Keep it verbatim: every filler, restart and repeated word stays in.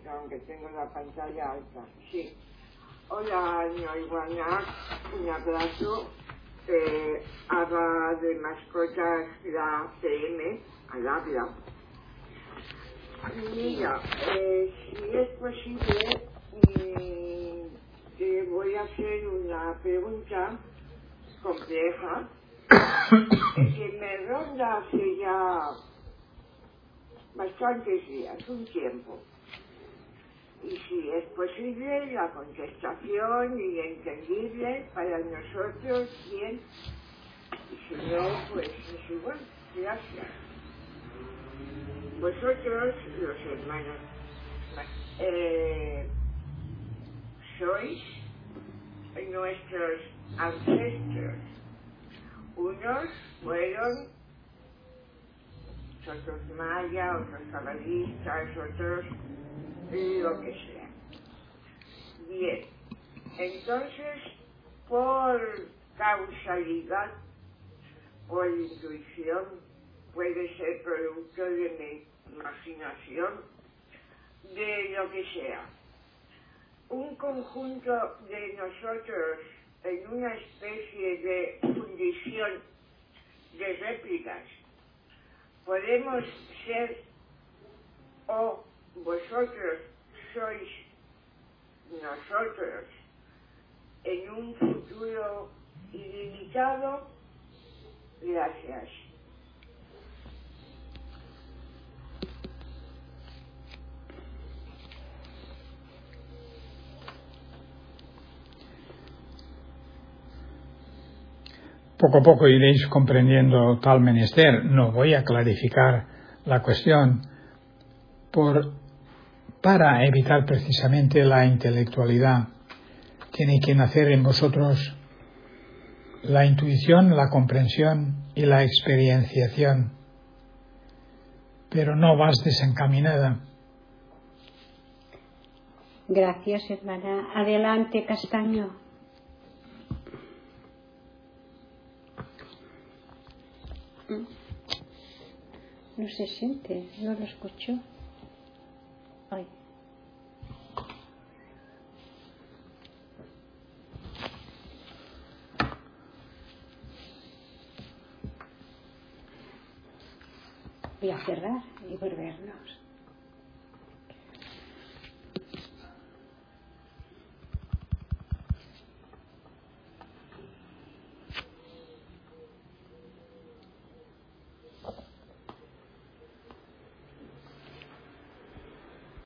aunque tengo la pantalla alta. Sí. Hola, Ivana, un abrazo. Eh, habla de mascotas la C M, al habla. Mira, eh, si es posible, mmm, te voy a hacer una pregunta compleja que me ronda hace ya bastantes días, un tiempo. Y si es posible, la contestación y entendible para nosotros, bien. Y si no, pues es igual. Gracias. Vosotros, los hermanos, eh, sois nuestros ancestros. Unos fueron otros mayas, otros cabalistas, otros lo que sea. Bien, entonces, por causalidad, por intuición, puede ser producto de mi imaginación, de lo que sea. Un conjunto de nosotros en una especie de fundición de réplicas, podemos ser, o vosotros sois nosotros en un futuro ilimitado. Gracias. Poco a poco iréis comprendiendo tal menester. No voy a clarificar la cuestión por, para evitar precisamente la intelectualidad. Tiene que nacer en vosotros la intuición, la comprensión y la experienciación. Pero no vas desencaminada. Gracias, hermana. Adelante, Castaño. No se siente, no lo escucho. Ay. Voy a cerrar y volvernos.